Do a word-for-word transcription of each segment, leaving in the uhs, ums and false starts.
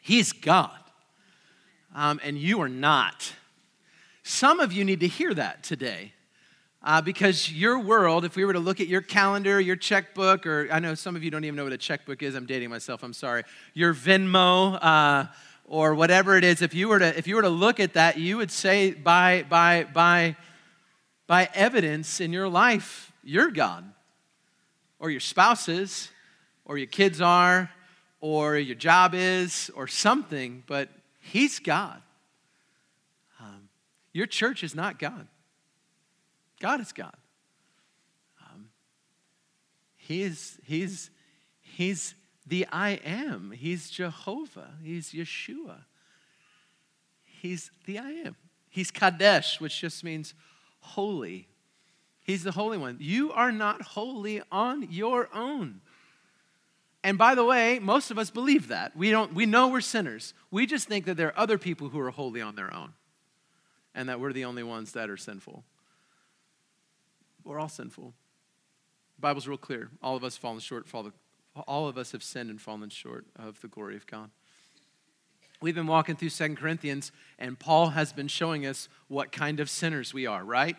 He's God, um, and you are not. Some of you need to hear that today. Uh, because your world, if we were to look at your calendar, your checkbook, or I know some of you don't even know what a checkbook is. I'm dating myself. I'm sorry. Your Venmo, uh, or whatever it is. If you were to, if you were to look at that, you would say by by by by evidence in your life, you're God, or your spouse is, or your kids are, or your job is, or something. But He's God. Um, your church is not God. God is God. Um, he is, he's, he's the I am. He's Jehovah. He's Yeshua. He's the I am. He's Kadesh, which just means holy. He's the Holy One. You are not holy on your own. And by the way, most of us believe that. We don't. We know we're sinners. We just think that there are other people who are holy on their own, and that we're the only ones that are sinful. We're all sinful. The Bible's real clear. All of us fallen short. All of us have sinned and fallen short of the glory of God. We've been walking through Second Corinthians, and Paul has been showing us what kind of sinners we are, right?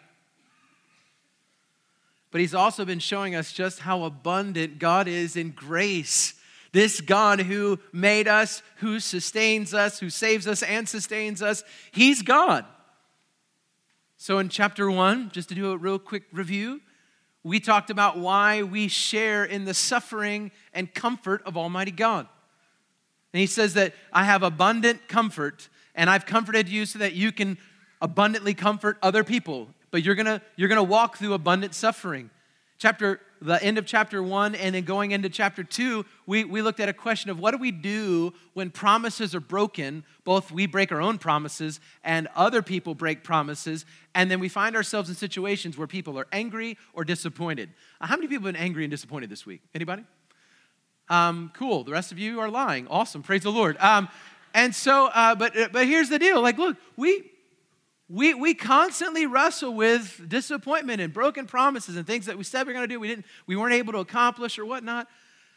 But he's also been showing us just how abundant God is in grace. This God who made us, who sustains us, who saves us and sustains us, He's God. So in chapter one, just to do a real quick review, we talked about why we share in the suffering and comfort of Almighty God. And he says that I have abundant comfort, and I've comforted you so that you can abundantly comfort other people. But you're gonna, you're gonna walk through abundant suffering. Chapter, the end of chapter one and then going into chapter two, we, we looked at a question of what do we do when promises are broken? Both we break our own promises and other people break promises. And then we find ourselves in situations where people are angry or disappointed. Uh, how many people have been angry and disappointed this week? Anybody? Um, cool. The rest of you are lying. Awesome. Praise the Lord. Um, and so, uh, but but here's the deal. Like, look, we... We we constantly wrestle with disappointment and broken promises and things that we said we we're going to do, we didn't, we weren't able to accomplish or whatnot.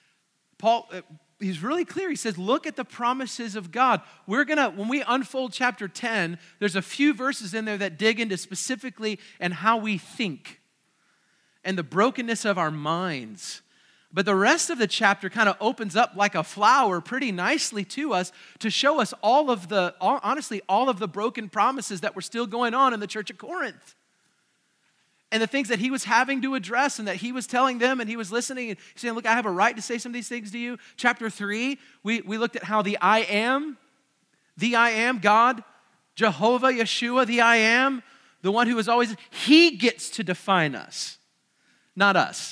Paul, uh, he's really clear. He says, look at the promises of God. We're going to, when we unfold chapter ten, there's a few verses in there that dig into specifically and how we think and the brokenness of our minds. But the rest of the chapter kind of opens up like a flower pretty nicely to us to show us all of the, all, honestly, all of the broken promises that were still going on in the church of Corinth. And the things that he was having to address and that he was telling them and he was listening and saying, look, I have a right to say some of these things to you. Chapter three, we, we looked at how the I am, the I am, God, Jehovah, Yeshua, the I am, the one who is always, He gets to define us, not us.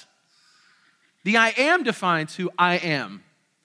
The I am defines who I am.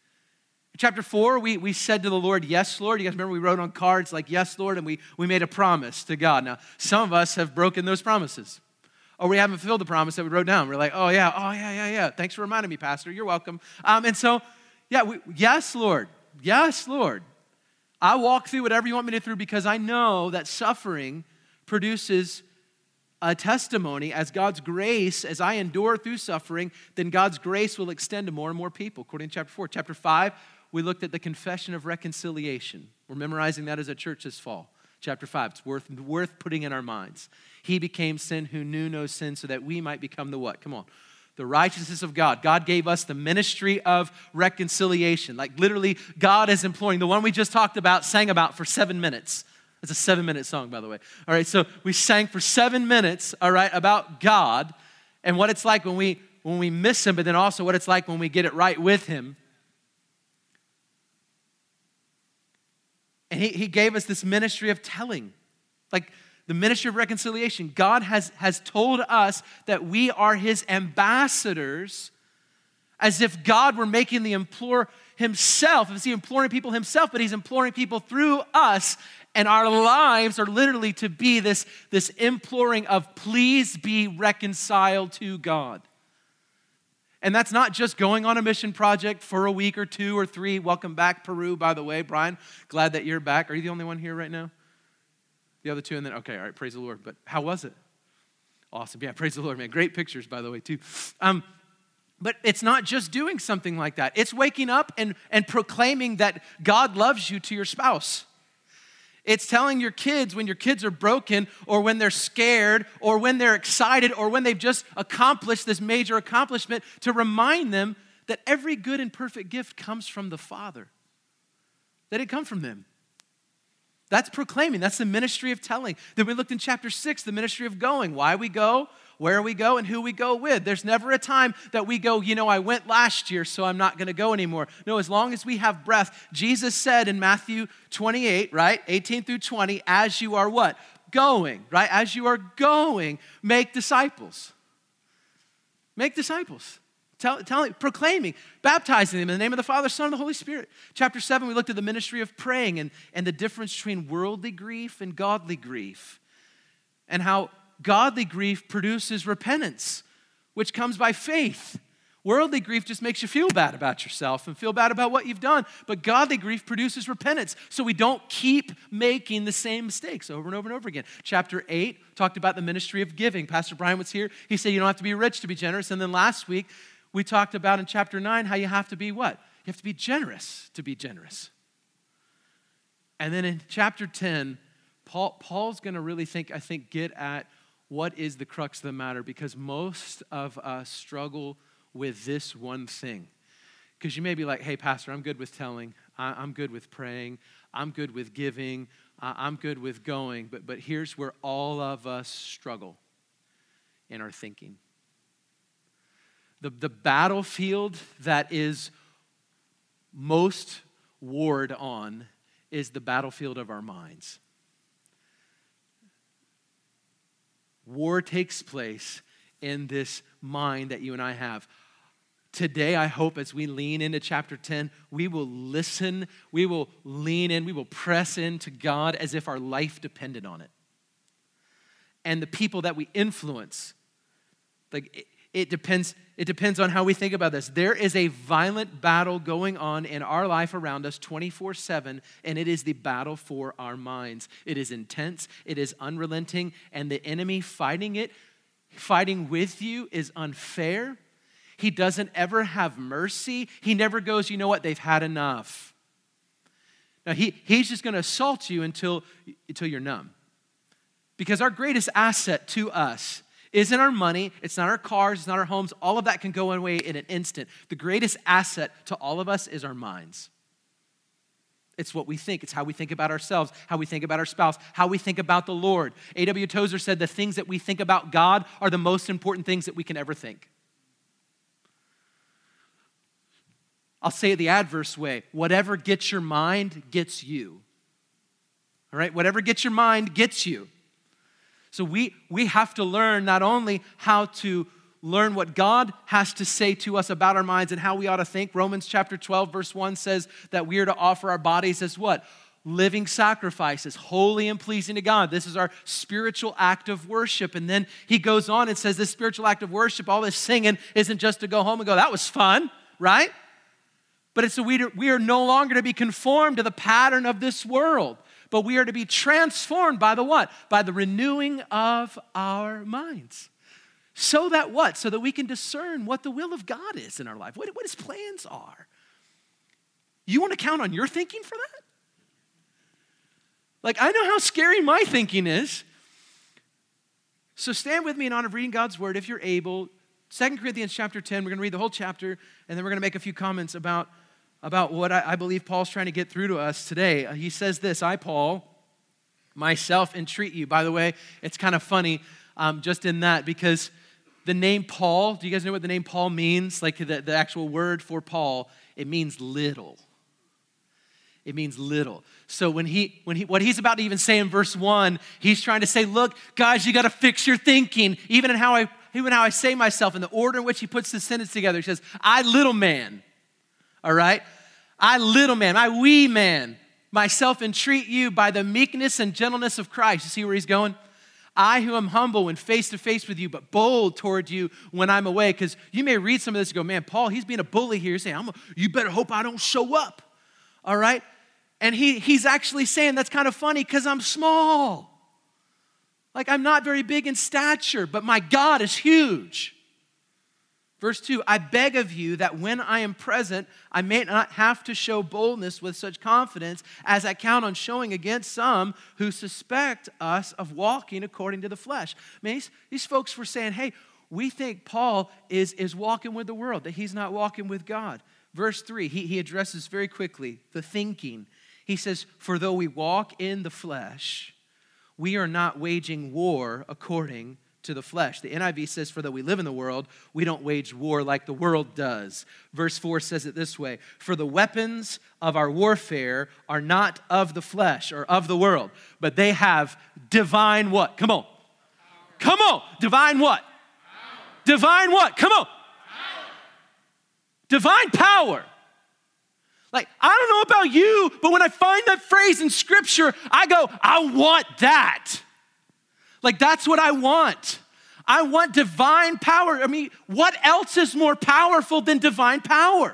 In chapter four, we, we said to the Lord, yes, Lord. You guys remember we wrote on cards like, yes, Lord, and we, we made a promise to God. Now, some of us have broken those promises. Or we haven't fulfilled the promise that we wrote down. We're like, oh, yeah, oh, yeah, yeah, yeah. Thanks for reminding me, Pastor. You're welcome. Um, and so, yeah, we, yes, Lord. Yes, Lord. I walk through whatever you want me to through because I know that suffering produces a testimony as God's grace, as I endure through suffering, then God's grace will extend to more and more people, according to chapter four. Chapter five, we looked at the confession of reconciliation. We're memorizing that as a church this fall. Chapter five, it's worth, worth putting in our minds. He became sin who knew no sin so that we might become the what? Come on. The righteousness of God. God gave us the ministry of reconciliation. Like literally, God is imploring, the one we just talked about, sang about for seven minutes. It's a seven-minute song, by the way. All right, so we sang for seven minutes, all right, about God and what it's like when we when we miss Him, but then also what it's like when we get it right with Him. And He, he gave us this ministry of telling, like the ministry of reconciliation. God has, has told us that we are His ambassadors, as if God were making the implore Himself. Is He imploring people Himself, but He's imploring people through us. And our lives are literally to be this, this imploring of please be reconciled to God. And that's not just going on a mission project for a week or two or three. Welcome back, Peru, by the way. Brian, glad that you're back. Are you the only one here right now? The other two, and then, okay, all right, praise the Lord. But how was it? Awesome. Yeah, praise the Lord, man. Great pictures, by the way, too. Um, But it's not just doing something like that. It's waking up and, and proclaiming that God loves you to your spouse. It's telling your kids when your kids are broken or when they're scared or when they're excited or when they've just accomplished this major accomplishment to remind them that every good and perfect gift comes from the Father. That it comes from them. That's proclaiming. That's the ministry of telling. Then we looked in chapter six, the ministry of going. Why we go, where we go, and who we go with. There's never a time that we go, you know, I went last year, so I'm not going to go anymore. No, as long as we have breath, Jesus said in Matthew twenty-eight, right, eighteen through twenty, as you are what? Going, right? As you are going, make disciples. Make disciples. Tell, telling, proclaiming, baptizing them in the name of the Father, Son, and the Holy Spirit. Chapter seven, we looked at the ministry of praying and, and the difference between worldly grief and godly grief. And how godly grief produces repentance, which comes by faith. Worldly grief just makes you feel bad about yourself and feel bad about what you've done. But godly grief produces repentance, so we don't keep making the same mistakes over and over and over again. Chapter eight talked about the ministry of giving. Pastor Brian was here. He said you don't have to be rich to be generous. And then last week, we talked about in chapter nine how you have to be what? You have to be generous to be generous. And then in chapter ten, Paul, Paul's going to really think, I think, get at what is the crux of the matter, because most of us struggle with this one thing. Because you may be like, hey, pastor, I'm good with telling. I'm good with praying. I'm good with giving. I'm good with going. But, but here's where all of us struggle in our thinking. The, the battlefield that is most warred on is the battlefield of our minds. War takes place in this mind that you and I have. Today, I hope as we lean into chapter ten, we will listen, we will lean in, we will press into God as if our life depended on it. And the people that we influence, like it, it depends, it depends on how we think about this. There is a violent battle going on in our life around us twenty-four seven, and it is the battle for our minds. It is intense, it is unrelenting, and the enemy fighting it, fighting with you is unfair. He doesn't ever have mercy. He never goes, you know what, they've had enough. Now, he, he's just going to assault you until, until you're numb. Because our greatest asset to us isn't our money, it's not our cars, it's not our homes. All of that can go away in an instant. The greatest asset to all of us is our minds. It's what we think. It's how we think about ourselves, how we think about our spouse, how we think about the Lord. A W Tozer said the things that we think about God are the most important things that we can ever think. I'll say it the adverse way. Whatever gets your mind gets you. All right? Whatever gets your mind gets you. So we, we have to learn not only how to learn what God has to say to us about our minds and how we ought to think. Romans chapter twelve, verse one says that we are to offer our bodies as what? Living sacrifices, holy and pleasing to God. This is our spiritual act of worship. And then he goes on and says this spiritual act of worship, all this singing, isn't just to go home and go, that was fun, right? But it's a, we, we are no longer to be conformed to the pattern of this world. But we are to be transformed by the what? By the renewing of our minds. So that what? So that we can discern what the will of God is in our life, what, what his plans are. You want to count on your thinking for that? Like, I know how scary my thinking is. So stand with me in honor of reading God's word if you're able. Second Corinthians chapter ten, we're going to read the whole chapter, and then we're going to make a few comments about about what I, I believe Paul's trying to get through to us today. Uh, he says this, I, Paul, myself entreat you. By the way, it's kind of funny um, just in that because the name Paul, do you guys know what the name Paul means? Like the, the actual word for Paul, it means little. It means little. So when he, when he, what he's about to even say in verse one, he's trying to say, look, guys, you got to fix your thinking. Even in how I, even how I say myself, in the order in which he puts the sentence together. He says, I, little man. All right? I, little man, I wee man, myself entreat you by the meekness and gentleness of Christ. You see where he's going? I who am humble when face to face with you, but bold toward you when I'm away. Because you may read some of this and go, man, Paul, he's being a bully here. He's saying, I'm a, you better hope I don't show up. All right? And he, he's actually saying that's kind of funny because I'm small. Like I'm not very big in stature, but my God is huge. Verse two, I beg of you that when I am present, I may not have to show boldness with such confidence as I count on showing against some who suspect us of walking according to the flesh. I mean, these, these folks were saying, hey, we think Paul is, is walking with the world, that he's not walking with God. Verse three, he, he addresses very quickly the thinking. He says, for though we walk in the flesh, we are not waging war according to the flesh. The N I V says, for though we live in the world, we don't wage war like the world does. Verse four says it this way, for the weapons of our warfare are not of the flesh or of the world, but they have divine what? Come on. Power. Come on. Divine what? Power. Divine what? Come on. Power. Divine power. Like, I don't know about you, but when I find that phrase in Scripture, I go, I want that. Like, that's what I want. I want divine power. I mean, what else is more powerful than divine power?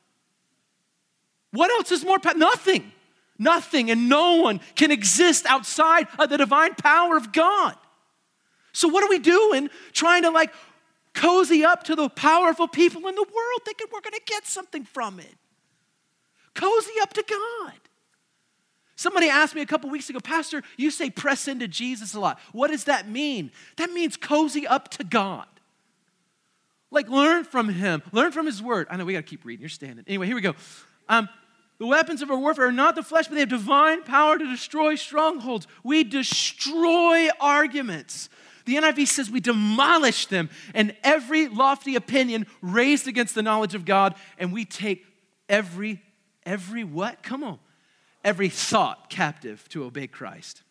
What else is more powerful? Nothing. Nothing and no one can exist outside of the divine power of God. So what are we doing trying to like cozy up to the powerful people in the world thinking we're going to get something from it? Cozy up to God. Somebody asked me a couple weeks ago, Pastor, you say press into Jesus a lot. What does that mean? That means cozy up to God. Like learn from him. Learn from his word. I know we got to keep reading. You're standing. Anyway, here we go. Um, the weapons of our warfare are not the flesh, but they have divine power to destroy strongholds. We destroy arguments. The N I V says we demolish them and every lofty opinion raised against the knowledge of God, and we take every, every what? Come on. Every thought captive to obey Christ.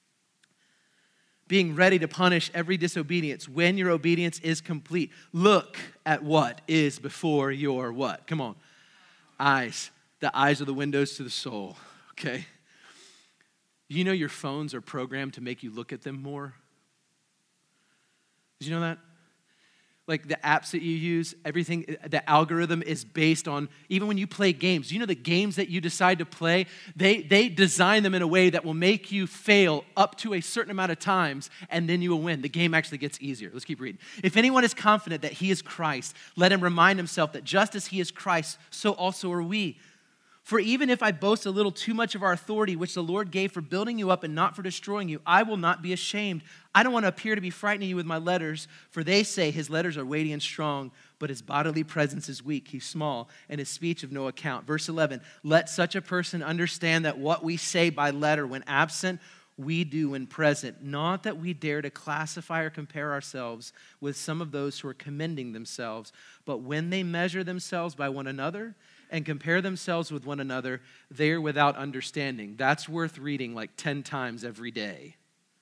Being ready to punish every disobedience when your obedience is complete. Look at what is before your what? Come on. Eyes. The eyes are the windows to the soul, okay? You know your phones are programmed to make you look at them more? Did you know that? Like the apps that you use, everything, the algorithm is based on, even when you play games, you know the games that you decide to play, they, they design them in a way that will make you fail up to a certain amount of times, and then you will win. The game actually gets easier. Let's keep reading. If anyone is confident that he is Christ, let him remind himself that just as he is Christ, so also are we. For even if I boast a little too much of our authority, which the Lord gave for building you up and not for destroying you, I will not be ashamed. I don't want to appear to be frightening you with my letters, for they say his letters are weighty and strong, but his bodily presence is weak, he's small, and his speech of no account. Verse eleven, let such a person understand that what we say by letter when absent, we do when present. Not that we dare to classify or compare ourselves with some of those who are commending themselves, but when they measure themselves by one another, and compare themselves with one another, they're without understanding. That's worth reading like ten times every day.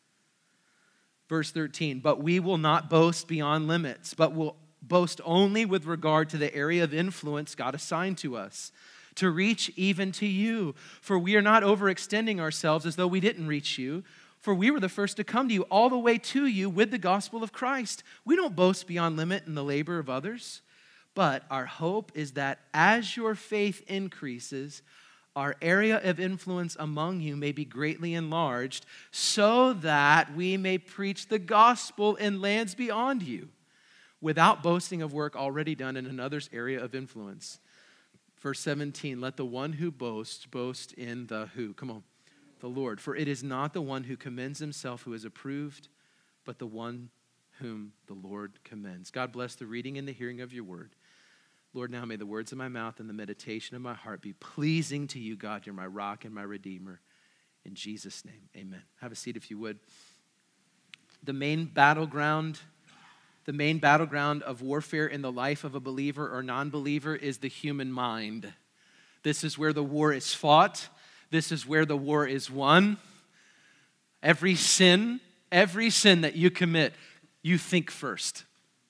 Verse thirteen, but we will not boast beyond limits, but will boast only with regard to the area of influence God assigned to us, to reach even to you. For we are not overextending ourselves as though we didn't reach you, for we were the first to come to you all the way to you with the gospel of Christ. We don't boast beyond limit in the labor of others, but our hope is that as your faith increases, our area of influence among you may be greatly enlarged, so that we may preach the gospel in lands beyond you, without boasting of work already done in another's area of influence. Verse seventeen, let the one who boasts, boast in the who? Come on, the Lord. For it is not the one who commends himself who is approved, but the one whom the Lord commends. God bless the reading and the hearing of your word. Lord, now may the words of my mouth and the meditation of my heart be pleasing to you, God. You're my rock and my redeemer. In Jesus' name, amen. Have a seat if you would. The main battleground, the main battleground of warfare in the life of a believer or non-believer is the human mind. This is where the war is fought. This is where the war is won. Every sin, every sin that you commit, you think first.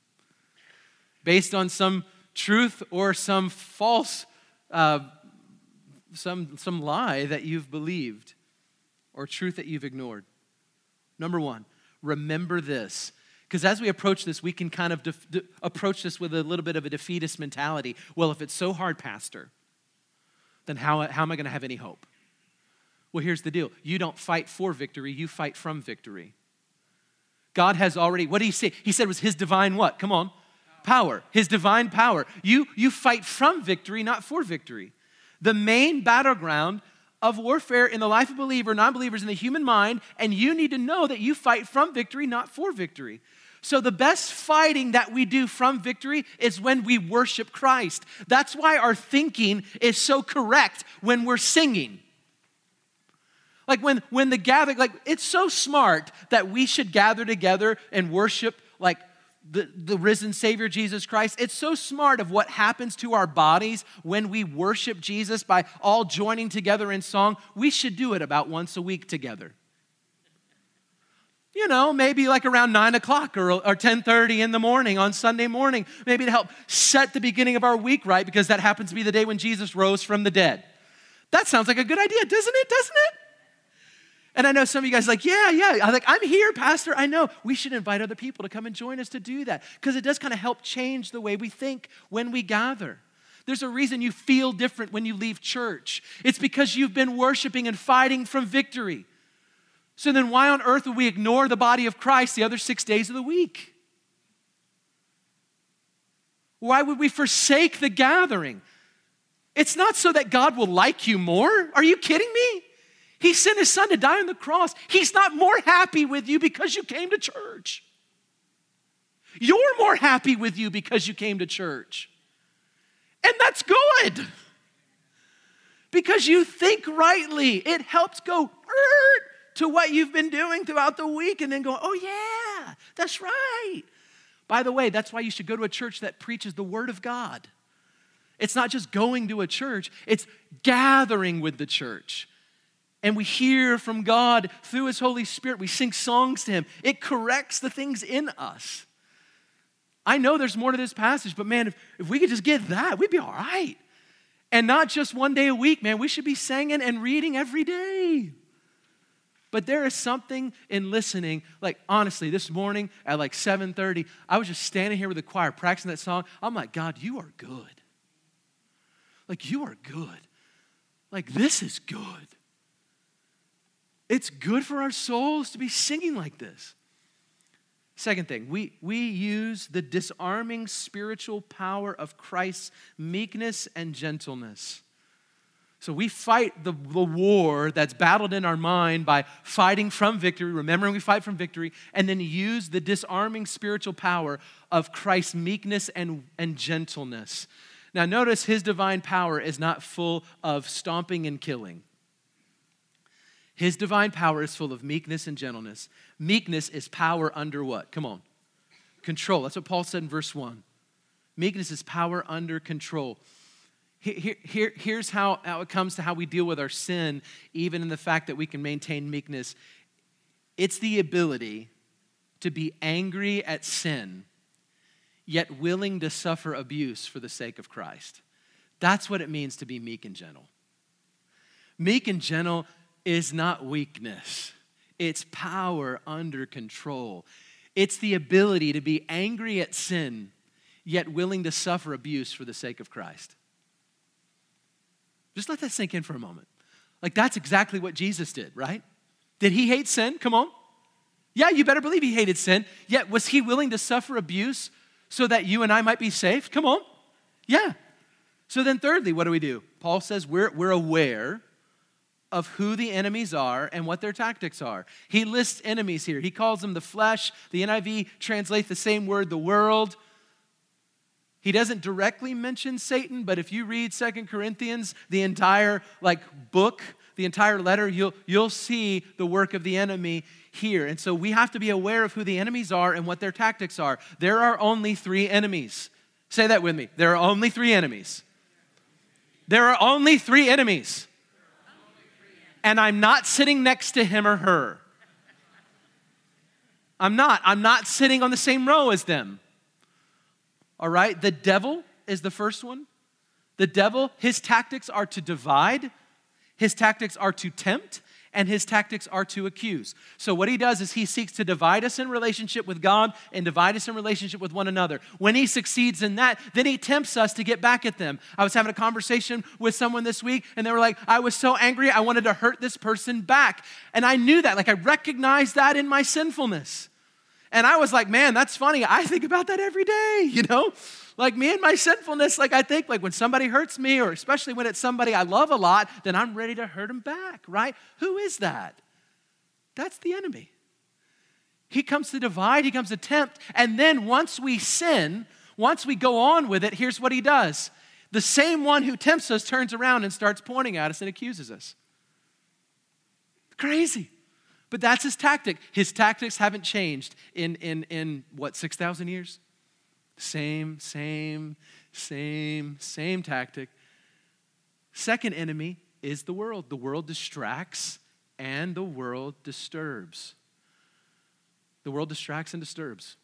Based on some truth or some false, uh, some, some lie that you've believed or truth that you've ignored. Number one, remember this. Because as we approach this, we can kind of def- de- approach this with a little bit of a defeatist mentality. Well, if it's so hard, Pastor, then how, how am I going to have any hope? Well, here's the deal. You don't fight for victory, you fight from victory. God has already, what did he say? He said it was his divine what? Come on. Power, his divine power. You, you fight from victory, not for victory. The main battleground of warfare in the life of believer, non-believers, in the human mind, and you need to know that you fight from victory, not for victory. So the best fighting that we do from victory is when we worship Christ. That's why our thinking is so correct when we're singing. Like when, when the gathering, like it's so smart that we should gather together and worship like the, the risen Savior, Jesus Christ. It's so smart of what happens to our bodies when we worship Jesus by all joining together in song. We should do it about once a week together. You know, maybe like around nine o'clock or, or ten thirty in the morning on Sunday morning, maybe to help set the beginning of our week right, because that happens to be the day when Jesus rose from the dead. That sounds like a good idea, doesn't it? Doesn't it? And I know some of you guys are like, yeah, yeah. I'm like, I'm here, Pastor. I know. We should invite other people to come and join us to do that, because it does kind of help change the way we think when we gather. There's a reason you feel different when you leave church. It's because you've been worshiping and fighting from victory. So then why on earth would we ignore the body of Christ the other six days of the week? Why would we forsake the gathering? It's not so that God will like you more. Are you kidding me? He sent his son to die on the cross. He's not more happy with you because you came to church. You're more happy with you because you came to church. And that's good. Because you think rightly. It helps go to what you've been doing throughout the week and then go, oh yeah, that's right. By the way, that's why you should go to a church that preaches the word of God. It's not just going to a church, it's gathering with the church. And we hear from God through his Holy Spirit. We sing songs to him. It corrects the things in us. I know there's more to this passage, but man, if, if we could just get that, we'd be all right. And not just one day a week, man. We should be singing and reading every day. But there is something in listening. Like, honestly, this morning at like seven thirty, I was just standing here with the choir practicing that song. I'm like, God, you are good. Like, you are good. Like, this is good. It's good for our souls to be singing like this. Second thing, we, we use the disarming spiritual power of Christ's meekness and gentleness. So we fight the, the war that's battled in our mind by fighting from victory, remembering we fight from victory, and then use the disarming spiritual power of Christ's meekness and, and gentleness. Now notice his divine power is not full of stomping and killing. His divine power is full of meekness and gentleness. Meekness is power under what? Come on. Control. That's what Paul said in verse one. Meekness is power under control. Here, here, here's how, how it comes to how we deal with our sin, even in the fact that we can maintain meekness. It's the ability to be angry at sin, yet willing to suffer abuse for the sake of Christ. That's what it means to be meek and gentle. Meek and gentle is not weakness. It's power under control. It's the ability to be angry at sin, yet willing to suffer abuse for the sake of Christ. Just let that sink in for a moment. Like, that's exactly what Jesus did, right? Did he hate sin? Come on. Yeah, you better believe he hated sin. Yet was he willing to suffer abuse so that you and I might be saved? Come on. Yeah. So then thirdly, what do we do? Paul says we're, we're aware of who the enemies are and what their tactics are. He lists enemies here. He calls them the flesh. The N I V translates the same word, the world. He doesn't directly mention Satan, but if you read Second Corinthians, the entire like book, the entire letter, you'll, you'll see the work of the enemy here. And so we have to be aware of who the enemies are and what their tactics are. There are only three enemies. Say that with me. There are only three enemies. There are only three enemies. And I'm not sitting next to him or her. I'm not. I'm not sitting on the same row as them. All right? The devil is the first one. The devil, his tactics are to divide, his tactics are to tempt, and his tactics are to accuse. So what he does is he seeks to divide us in relationship with God and divide us in relationship with one another. When he succeeds in that, then he tempts us to get back at them. I was having a conversation with someone this week, and they were like, I was so angry, I wanted to hurt this person back. And I knew that, like I recognized that in my sinfulness. And I was like, man, that's funny. I think about that every day, you know? Like me and my sinfulness, like I think like when somebody hurts me, or especially when it's somebody I love a lot, then I'm ready to hurt them back, right? Who is that? That's the enemy. He comes to divide, he comes to tempt, and then once we sin, once we go on with it, here's what he does. The same one who tempts us turns around and starts pointing at us and accuses us. Crazy. But that's his tactic. His tactics haven't changed in, in, in what, six thousand years? Same, same, same, same tactic. Second enemy is the world. The world distracts and the world disturbs. The world distracts and disturbs.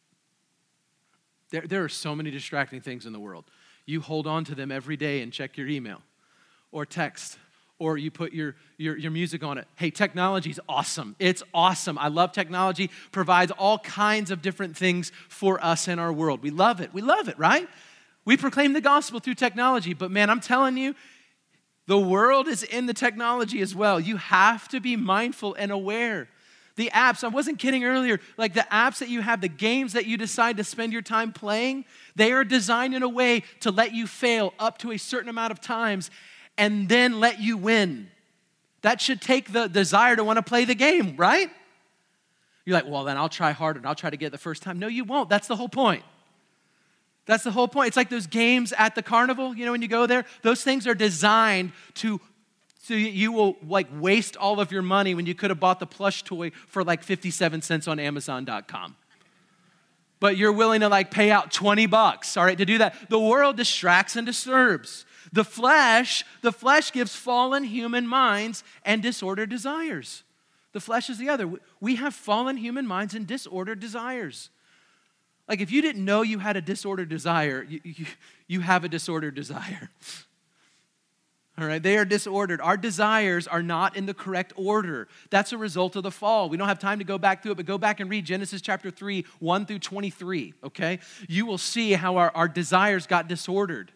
There, there are so many distracting things in the world. You hold on to them every day and check your email or text, or you put your, your, your music on it. Hey, technology's awesome. It's awesome. I love technology. Provides all kinds of different things for us in our world. We love it. We love it, right? We proclaim the gospel through technology. But man, I'm telling you, the world is in the technology as well. You have to be mindful and aware. The apps, I wasn't kidding earlier, like the apps that you have, the games that you decide to spend your time playing, they are designed in a way to let you fail up to a certain amount of times and then let you win. That should take the desire to want to play the game, right? You're like, well, then I'll try harder and I'll try to get it the first time. No, you won't. That's the whole point. That's the whole point. It's like those games at the carnival, you know, when you go there, those things are designed to, so you will like waste all of your money when you could have bought the plush toy for like fifty-seven cents on Amazon dot com. But you're willing to like pay out twenty bucks, all right, to do that. The world distracts and disturbs. The flesh, the flesh gives fallen human minds and disordered desires. The flesh is the other. We have fallen human minds and disordered desires. Like if you didn't know you had a disordered desire, you, you, you have a disordered desire. All right, they are disordered. Our desires are not in the correct order. That's a result of the fall. We don't have time to go back through it, but go back and read Genesis chapter three, one through twenty-three, okay? You will see how our, our desires got disordered.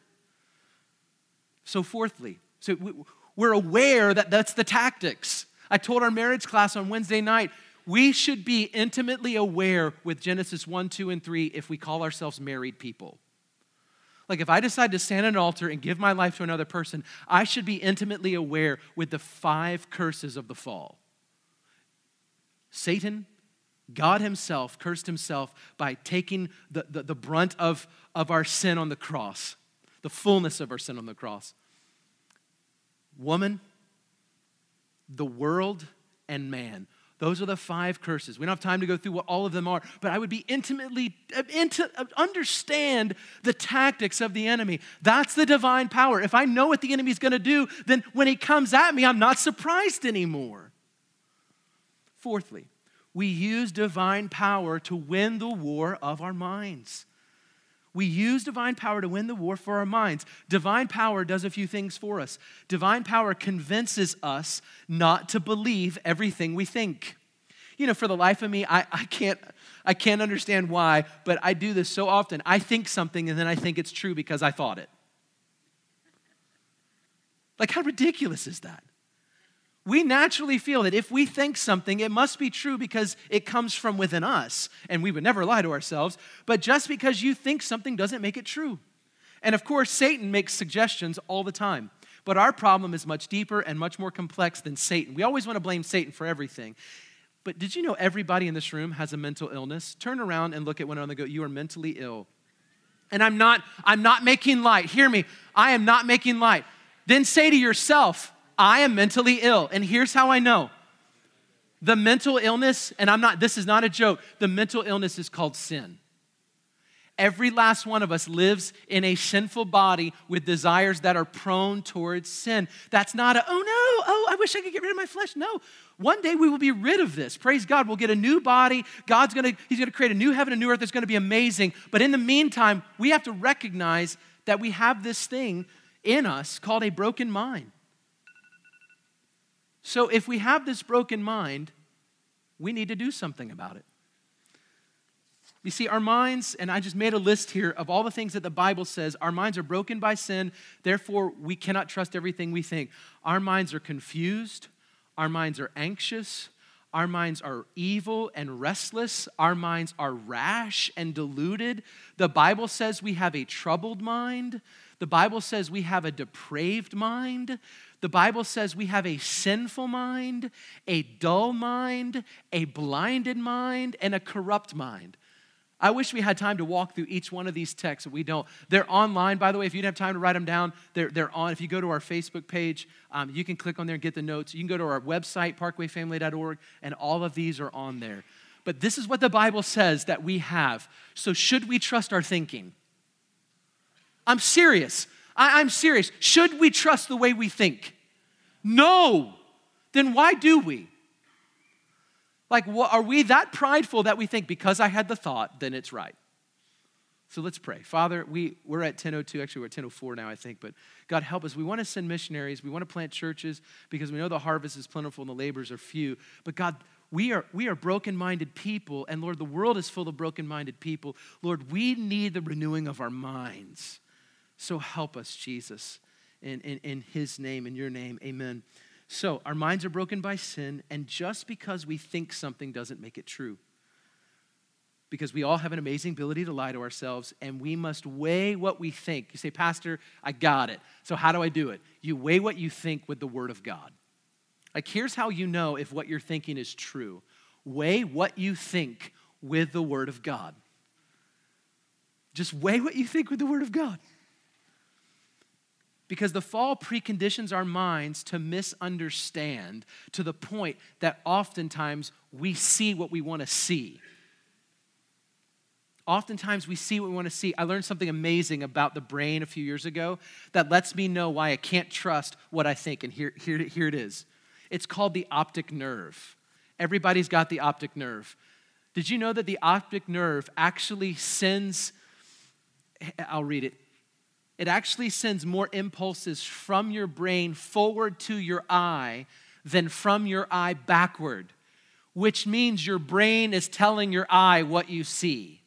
So fourthly, so we're aware that that's the tactics. I told our marriage class on Wednesday night, we should be intimately aware with Genesis one, two, and three if we call ourselves married people. Like if I decide to stand at an altar and give my life to another person, I should be intimately aware with the five curses of the fall. Satan, God himself, cursed himself by taking the, the, the brunt of, of our sin on the cross. The fullness of our sin on the cross. Woman, the world, and man. Those are the five curses. We don't have time to go through what all of them are, but I would be intimately, into, understand the tactics of the enemy. That's the divine power. If I know what the enemy's going to do, then when he comes at me, I'm not surprised anymore. Fourthly, we use divine power to win the war of our minds. We use divine power to win the war for our minds. Divine power does a few things for us. Divine power convinces us not to believe everything we think. You know, for the life of me, I, I can't I can't understand why, but I do this so often. I think something and then I think it's true because I thought it. Like, how ridiculous is that? We naturally feel that if we think something, it must be true because it comes from within us, and we would never lie to ourselves. But just because you think something doesn't make it true. And of course, Satan makes suggestions all the time. But our problem is much deeper and much more complex than Satan. We always want to blame Satan for everything. But did you know everybody in this room has a mental illness? Turn around and look at one another and go, you are mentally ill. And I'm not, I'm not making light. Hear me. I am not making light. Then say to yourself, I am mentally ill, and here's how I know. The mental illness, and I'm not, this is not a joke, the mental illness is called sin. Every last one of us lives in a sinful body with desires that are prone towards sin. That's not a, oh no, oh, I wish I could get rid of my flesh. No, one day we will be rid of this. Praise God, we'll get a new body. God's gonna, he's gonna create a new heaven, a new earth. It's gonna be amazing. But in the meantime, we have to recognize that we have this thing in us called a broken mind. So if we have this broken mind, we need to do something about it. You see, our minds, and I just made a list here of all the things that the Bible says, our minds are broken by sin, therefore we cannot trust everything we think. Our minds are confused, our minds are anxious, Our minds are evil and restless. Our minds are rash and deluded. The Bible says we have a troubled mind. The Bible says we have a depraved mind. The Bible says we have a sinful mind, a dull mind, a blinded mind, and a corrupt mind. I wish we had time to walk through each one of these texts, but we don't. They're online, by the way. If you didn't have time to write them down, they're, they're on. If you go to our Facebook page, um, you can click on there and get the notes. You can go to our website, parkway family dot org, and all of these are on there. But this is what the Bible says that we have. So should we trust our thinking? I'm serious. I, I'm serious. Should we trust the way we think? No. Then why do we? Like, what, are we that prideful that we think because I had the thought, then it's right? So let's pray. Father, we, we're at ten oh two. Actually, we're at ten oh four now, I think. But God, help us. We want to send missionaries. We want to plant churches because we know the harvest is plentiful and the laborers are few. But God, we are, we are broken-minded people. And Lord, the world is full of broken-minded people. Lord, we need the renewing of our minds. So help us, Jesus, in, in, in his name, in your name, amen. So our minds are broken by sin, and just because we think something doesn't make it true. Because we all have an amazing ability to lie to ourselves, and we must weigh what we think. You say, Pastor, I got it. So how do I do it? You weigh what you think with the Word of God. Like, here's how you know if what you're thinking is true. Weigh what you think with the Word of God. Just weigh what you think with the Word of God. Because the fall preconditions our minds to misunderstand to the point that oftentimes we see what we want to see. Oftentimes we see what we want to see. I learned something amazing about the brain a few years ago that lets me know why I can't trust what I think. And here, here, here it is. It's called the optic nerve. Everybody's got the optic nerve. Did you know that the optic nerve actually sends, I'll read it. It actually sends more impulses from your brain forward to your eye than from your eye backward, which means your brain is telling your eye what you see.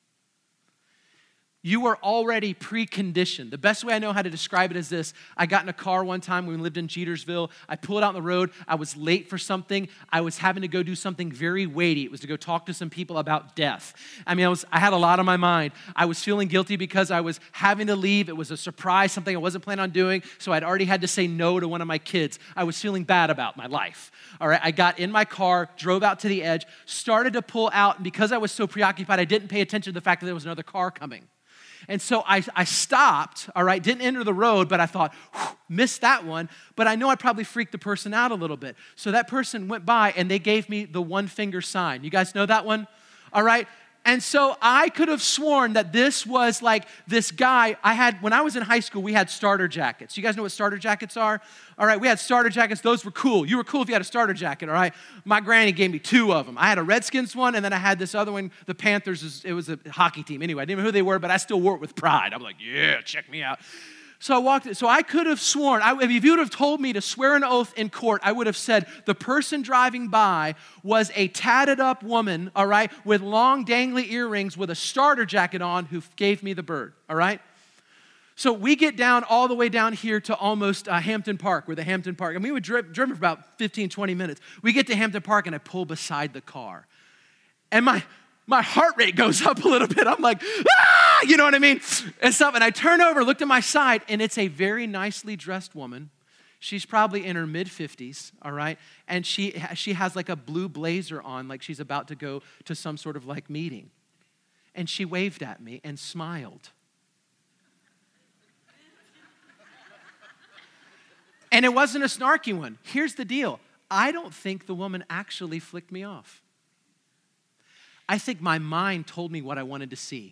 You are already preconditioned. The best way I know how to describe it is this. I got in a car one time when we lived in Jetersville. I pulled out on the road. I was late for something. I was having to go do something very weighty. It was to go talk to some people about death. I mean, I was I had a lot on my mind. I was feeling guilty because I was having to leave. It was a surprise, something I wasn't planning on doing, so I'd already had to say no to one of my kids. I was feeling bad about my life. All right, I got in my car, drove out to the edge, started to pull out, and because I was so preoccupied, I didn't pay attention to the fact that there was another car coming. And so I, I stopped, all right, didn't enter the road, but I thought, missed that one. But I know I probably freaked the person out a little bit. So that person went by and they gave me the one finger sign. You guys know that one? All right. And so I could have sworn that this was like this guy I had, when I was in high school, we had starter jackets. You guys know what starter jackets are? All right, we had starter jackets. Those were cool. You were cool if you had a starter jacket, all right? My granny gave me two of them. I had a Redskins one, and then I had this other one, the Panthers. It was a hockey team. Anyway, I didn't know who they were, but I still wore it with pride. I'm like, yeah, check me out. So I walked, so I could have sworn, I, if you would have told me to swear an oath in court, I would have said the person driving by was a tatted up woman, all right, with long dangly earrings with a starter jacket on who gave me the bird, all right? So we get down all the way down here to almost uh, Hampton Park, where the Hampton Park, and we would drive, drive for about fifteen, twenty minutes. We get to Hampton Park and I pull beside the car. And my my heart rate goes up a little bit. I'm like, ah, you know what I mean? And stuff. And I turn over, look to my side, and it's a very nicely dressed woman. She's probably in her mid-fifties, all right? And she she has like a blue blazer on, like she's about to go to some sort of like meeting. And she waved at me and smiled. And it wasn't a snarky one. Here's the deal. I don't think the woman actually flicked me off. I think my mind told me what I wanted to see.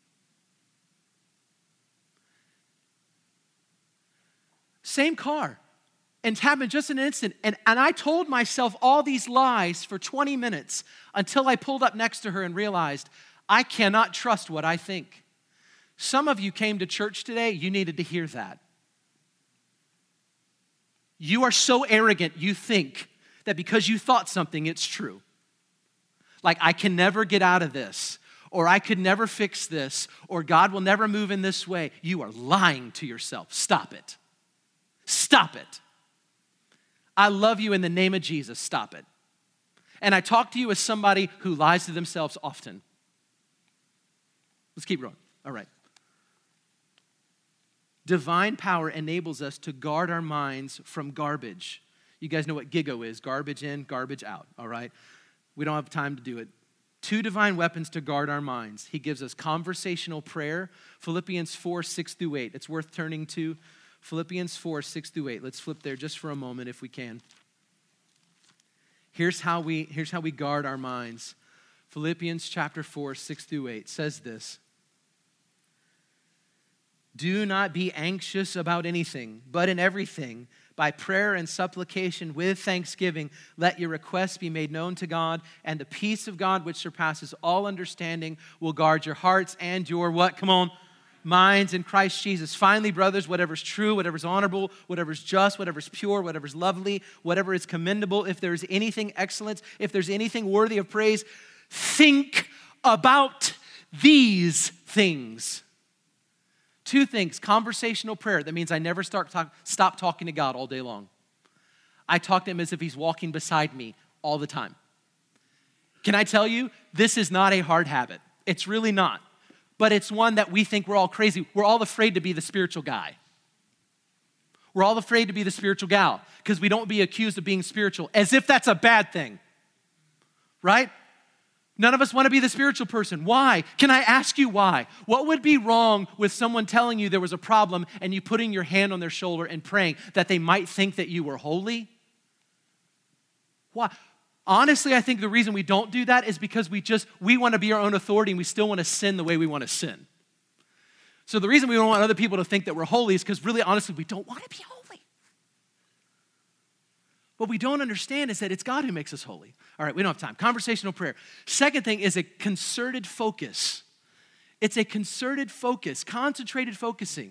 Same car. And it happened just in an instant. And, and I told myself all these lies for twenty minutes until I pulled up next to her and realized I cannot trust what I think. Some of you came to church today, you needed to hear that. You are so arrogant, you think that because you thought something, it's true. Like, I can never get out of this, or I could never fix this, or God will never move in this way. You are lying to yourself. Stop it. Stop it. I love you in the name of Jesus. Stop it. And I talk to you as somebody who lies to themselves often. Let's keep going. All right. Divine power enables us to guard our minds from garbage. You guys know what GIGO is, garbage in, garbage out, all right? We don't have time to do it. Two divine weapons to guard our minds. He gives us conversational prayer, Philippians four, six through eight. It's worth turning to Philippians four, six through eight. Let's flip there just for a moment if we can. Here's how we, here's how we guard our minds. Philippians chapter four, six through eight says this. Do not be anxious about anything, but in everything, by prayer and supplication with thanksgiving, let your requests be made known to God, and the peace of God, which surpasses all understanding, will guard your hearts and your what? Come on. Minds in Christ Jesus. Finally, brothers, whatever's true, whatever's honorable, whatever's just, whatever's pure, whatever's lovely, whatever is commendable, if there's anything excellent, if there's anything worthy of praise, think about these things. Two things, conversational prayer. That means I never start talk, stop talking to God all day long. I talk to him as if he's walking beside me all the time. Can I tell you, this is not a hard habit. It's really not. But it's one that we think we're all crazy. We're all afraid to be the spiritual guy. We're all afraid to be the spiritual gal because we don't be accused of being spiritual, as if that's a bad thing, right? None of us want to be the spiritual person. Why? Can I ask you why? What would be wrong with someone telling you there was a problem and you putting your hand on their shoulder and praying that they might think that you were holy? Why? Honestly, I think the reason we don't do that is because we just, we want to be our own authority and we still want to sin the way we want to sin. So the reason we don't want other people to think that we're holy is because really, honestly, we don't want to be holy. What we don't understand is that it's God who makes us holy. All right, we don't have time. Conversational prayer. Second thing is a concerted focus. It's a concerted focus, concentrated focusing.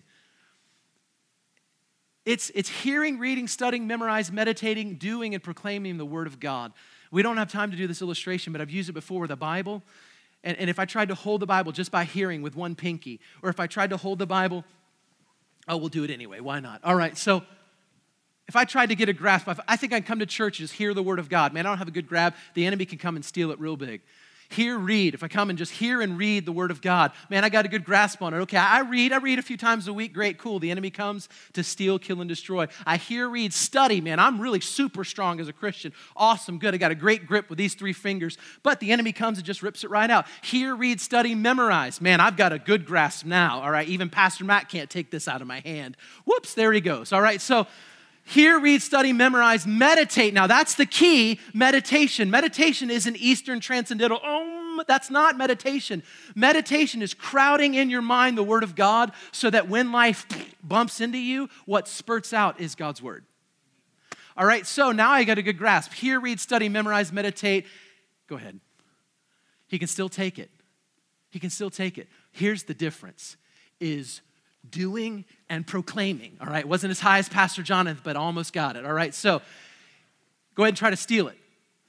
It's, it's hearing, reading, studying, memorizing, meditating, doing, and proclaiming the word of God. We don't have time to do this illustration, but I've used it before with the Bible. And, and if I tried to hold the Bible just by hearing with one pinky, or if I tried to hold the Bible, oh, we'll do it anyway. Why not? All right, so if I tried to get a grasp, I think I'd come to church and just hear the word of God. Man, I don't have a good grab. The enemy can come and steal it real big. Hear, read. If I come and just hear and read the word of God, man, I got a good grasp on it. Okay, I read. I read a few times a week. Great, cool. The enemy comes to steal, kill, and destroy. I hear, read, study. Man, I'm really super strong as a Christian. Awesome, good. I got a great grip with these three fingers. But the enemy comes and just rips it right out. Hear, read, study, memorize. Man, I've got a good grasp now. All right, even Pastor Matt can't take this out of my hand. Whoops, there he goes. All right, so hear, read, study, memorize, meditate. Now, that's the key, meditation. Meditation is an Eastern transcendental, oh, that's not meditation. Meditation is crowding in your mind the word of God so that when life bumps into you, what spurts out is God's word. All right, so now I got a good grasp. Hear, read, study, memorize, meditate. Go ahead. He can still take it. He can still take it. Here's the difference, is doing and proclaiming, all right? Wasn't as high as Pastor Jonathan, but almost got it, all right? So go ahead and try to steal it.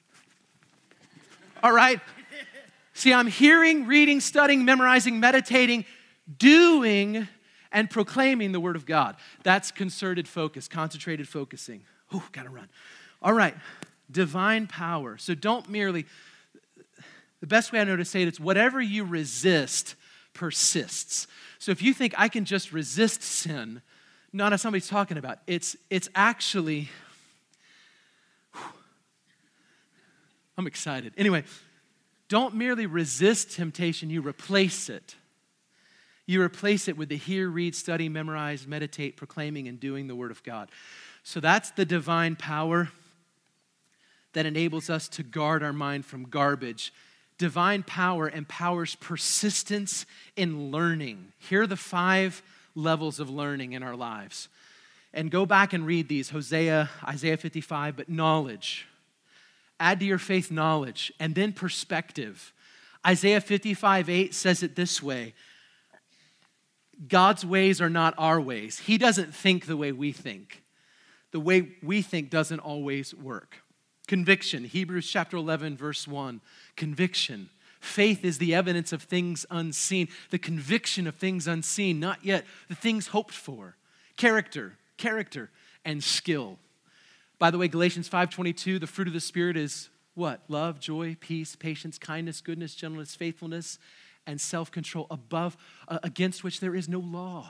All right? See, I'm hearing, reading, studying, memorizing, meditating, doing, and proclaiming the word of God. That's concerted focus, concentrated focusing. Ooh, gotta run. All right, divine power. So don't merely, the best way I know to say it is whatever you resist persists. So if you think I can just resist sin, not as somebody's talking about, it's, it's actually, whew, I'm excited. Anyway, don't merely resist temptation, you replace it. You replace it with the hear, read, study, memorize, meditate, proclaiming, and doing the word of God. So that's the divine power that enables us to guard our mind from garbage. Divine power empowers persistence in learning. Here are the five levels of learning in our lives. And go back and read these, Hosea, Isaiah fifty-five, but knowledge. Add to your faith knowledge, and then perspective. Isaiah fifty-five eight says it this way: God's ways are not our ways. He doesn't think the way we think. The way we think doesn't always work. Conviction, Hebrews chapter eleven, verse one. Conviction. Faith is the evidence of things unseen. The conviction of things unseen, not yet the things hoped for. Character, character, and skill. By the way, Galatians five twenty-two, the fruit of the Spirit is what? Love, joy, peace, patience, kindness, goodness, gentleness, faithfulness, and self-control, above, uh, against which there is no law.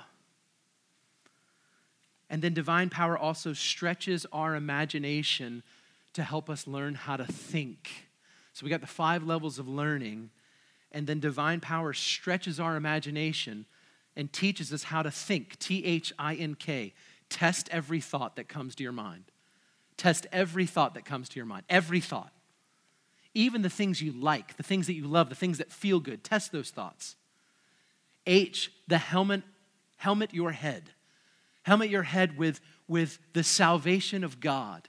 And then divine power also stretches our imagination to help us learn how to think. So we got the five levels of learning, and then divine power stretches our imagination and teaches us how to think, T H I N K. Test every thought that comes to your mind. Test every thought that comes to your mind, every thought. Even the things you like, the things that you love, the things that feel good, test those thoughts. H, the helmet, helmet your head. Helmet your head with, with the salvation of God.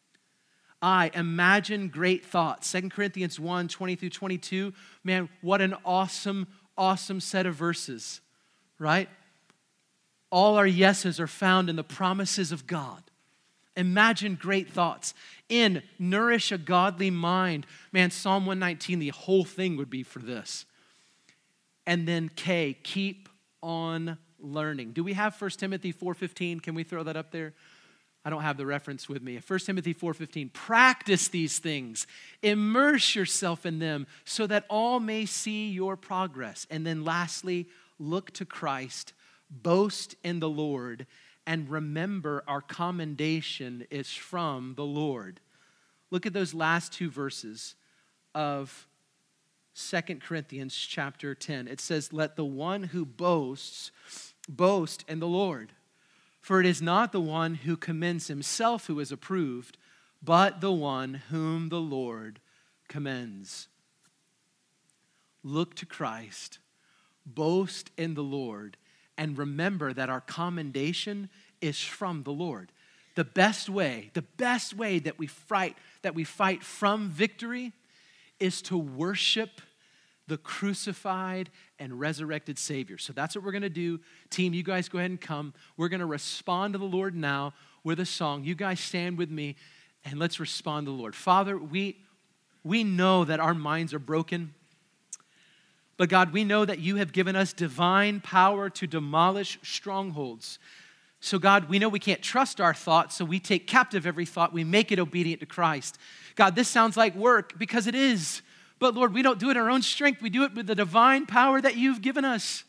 I, imagine great thoughts. Second Corinthians one, twenty through twenty-two. Man, what an awesome, awesome set of verses, right? All our yeses are found in the promises of God. Imagine great thoughts. In, nourish a godly mind. Man, Psalm one nineteen, the whole thing would be for this. And then K, keep on learning. Do we have First Timothy four fifteen? Can we throw that up there? I don't have the reference with me. First Timothy four fifteen, practice these things. Immerse yourself in them so that all may see your progress. And then lastly, look to Christ, boast in the Lord, and remember our commendation is from the Lord. Look at those last two verses of Second Corinthians chapter ten. It says, let the one who boasts, boast in the Lord. For it is not the one who commends himself who is approved, but the one whom the Lord commends. Look to Christ, boast in the Lord, and remember that our commendation is from the Lord. The best way, the best way that we fight, that we fight from victory is to worship the crucified and resurrected Savior. So that's what we're going to do. Team, you guys go ahead and come. We're going to respond to the Lord now with a song. You guys stand with me and let's respond to the Lord. Father, we, we know that our minds are broken. But God, we know that you have given us divine power to demolish strongholds. So God, we know we can't trust our thoughts, so we take captive every thought. We make it obedient to Christ. God, this sounds like work because it is. But Lord, we don't do it in our own strength. We do it with the divine power that you've given us.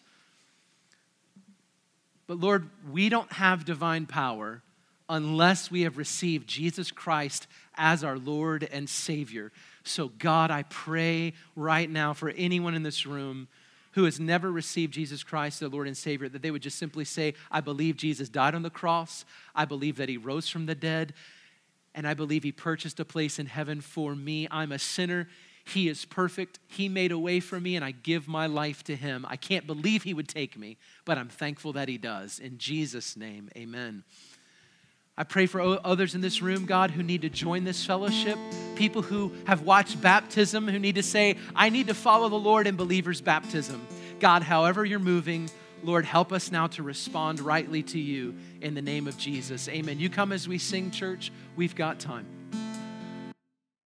But Lord, we don't have divine power unless we have received Jesus Christ as our Lord and Savior. So God, I pray right now for anyone in this room who has never received Jesus Christ, their Lord and Savior, that they would just simply say, I believe Jesus died on the cross. I believe that he rose from the dead. And I believe he purchased a place in heaven for me. I'm a sinner. He is perfect. He made a way for me, and I give my life to him. I can't believe he would take me, but I'm thankful that he does. In Jesus' name, amen. I pray for others in this room, God, who need to join this fellowship, people who have watched baptism, who need to say, I need to follow the Lord in believer's baptism. God, however you're moving, Lord, help us now to respond rightly to you in the name of Jesus. Amen. You come as we sing, church. We've got time.